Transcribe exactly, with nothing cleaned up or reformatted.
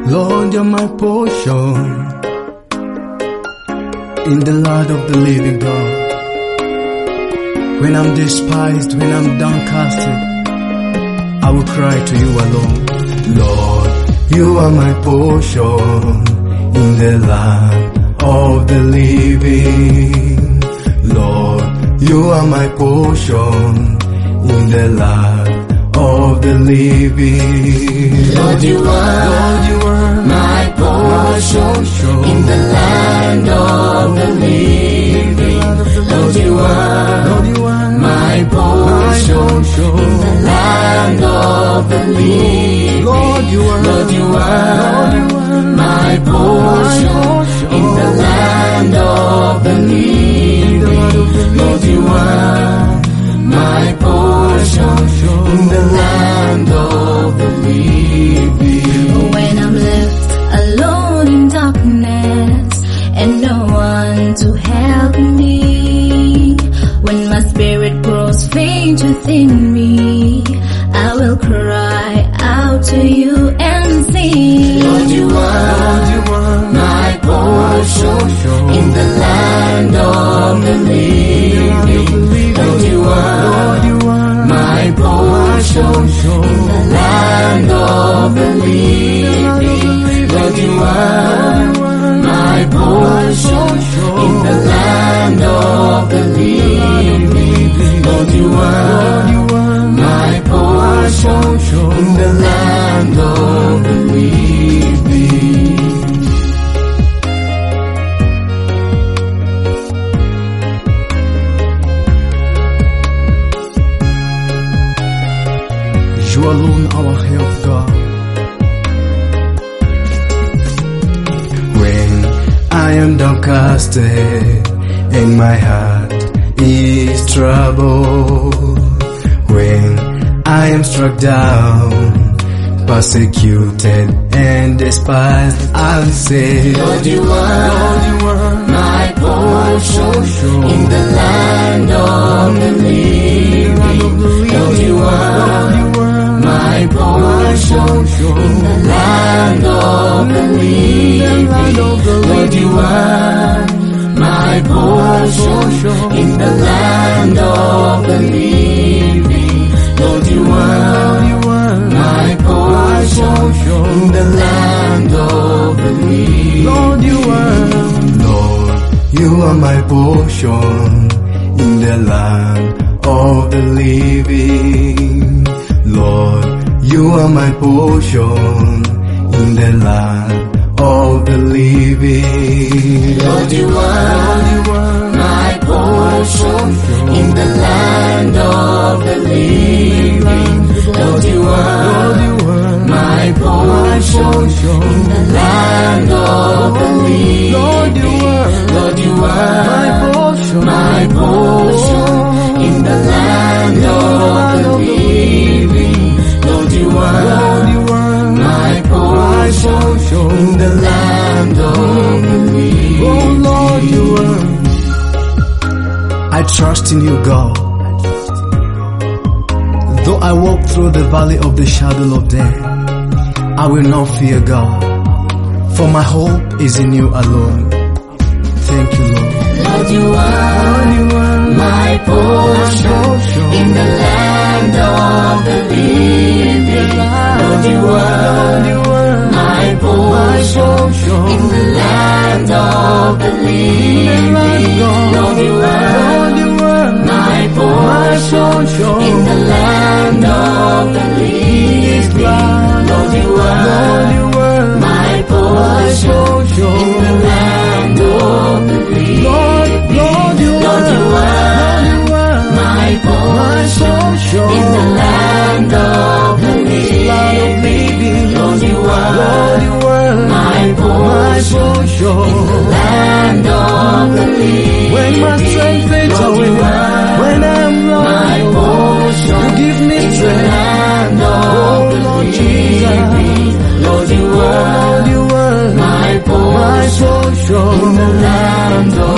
Lord, you're my portion in the land of the living God. When I'm despised, when I'm downcasted, I will cry to you alone. Lord, you are my portion in the land of the living. Lord, you are my portion in the land of the living. Lord, you are, Lord, you are my portion in the land of the living. Lord, you are, Lord, you are my portion in the land of the living. Lord, you are, Lord, you are, my portion in the land of the living. Lord, you are my portion in the land of the living. When I'm left alone in darkness and no one to help me, when my spirit grows faint within me, I will cry out to you and sing. Lord, you are, you are my portion in the land of the living. Lord, you are, Lord, you are my portion in the land of the living. Lord, you are my portion in the land of the living. Lord, you are my portion in the land of the living. You alone our help, God. When I am downcasted and my heart is troubled, when I am struck down, persecuted and despised, I'll say, Lord, you are, Lord, you are my portion in the land of the living. Lord, you are my portion in the land of the living. Lord, you are my portion in the land of the living. Lord, you are my portion in the land of the living. Lord, you are, Lord, you are my portion in the land of the living. Lord, you are my portion in the land of the living. Lord, you are my portion in the land of the living. Lord, you are my portion in the land of the living. Lord, you are, Lord, you are my portion, my portion in the land of the living. Lord, you are, you are my portion in the land of the living. Oh Lord, you are. I trust in you, God. Though I walk through the valley of the shadow of death, I will not fear, God, for my hope is in you alone. Thank you, Lord. Lord, you are, my portion in the land of the living. Lord, you are my portion in the land of the living. Lord, you are my portion in the land of the living. Lord, you are my portion in the land of the living. Lord, Lord, you Lord, you are my portion in the land of the living. Lord, you are my portion in the land of the living. when my strength fades Lord, away, you are when I'm my lost, portion you give me in the strength. land Oh of the Lord Jesus, living. Lord, you Lord, are you are my my portion portion in the land of